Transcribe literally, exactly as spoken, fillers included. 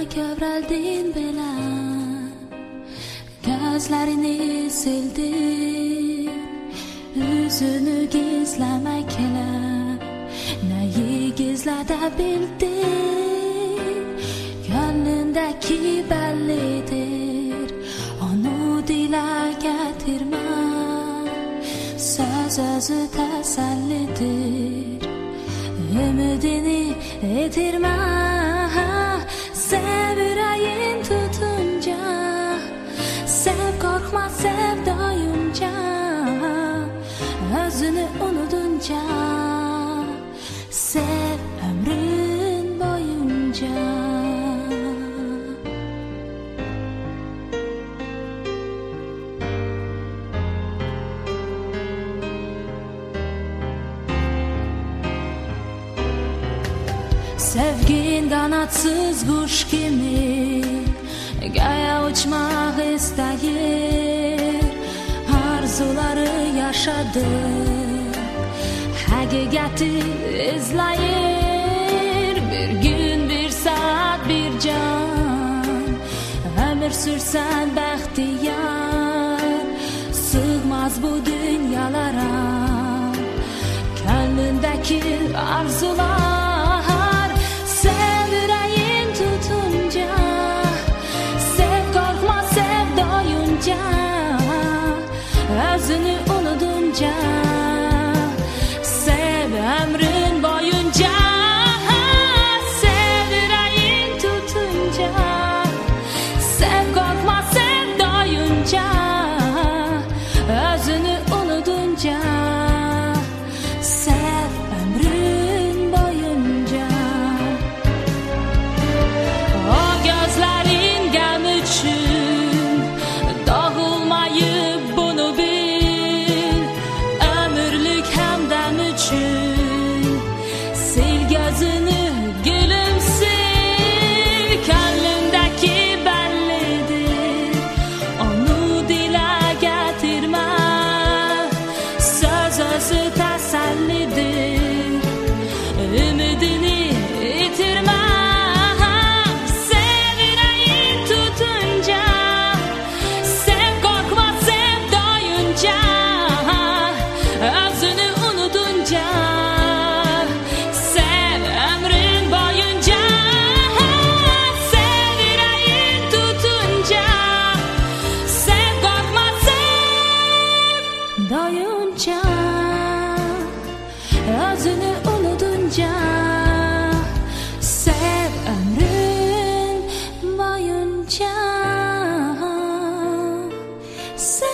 kövrəldin belə, gözlərini sildin, üzünü gizləməklə, nəyi gizlədə bildin? Gönlündəki bəllidir, onu dilə gətirmə, söz özü təsəllidir, ümidini itirmə. Sev ürəyin tutunca, sev qorxma sev doyunca, özünü unudunca, sev ömrün boyunca. Sevgin kanatsız kuş gibi göğe uçmak istəyir, arzuları yaşadı, hakikati izləyir. Bir gün, bir saat, bir can, ömür sürsən bəxtiyar, sığmaz bu dünyalara könlündəki arzular. Özünü unudunca, sev ömrün boyunca, sev yüreğin tutunca, sev korkma sev doyunca, özünü unudunca, sev ömrün boyunca. O gözlerin gəm üçün dağılmayıp sil gözünü gülümsür, gönlündeki bellidir, onu dile getirme, söz özü təsəllidir, ümidini itirme. Sev yüreğin tutunca, sev korkma sev doyunca, özünü unudunca, doyunca, özünü unudunca, sev ömrün boyunca, sev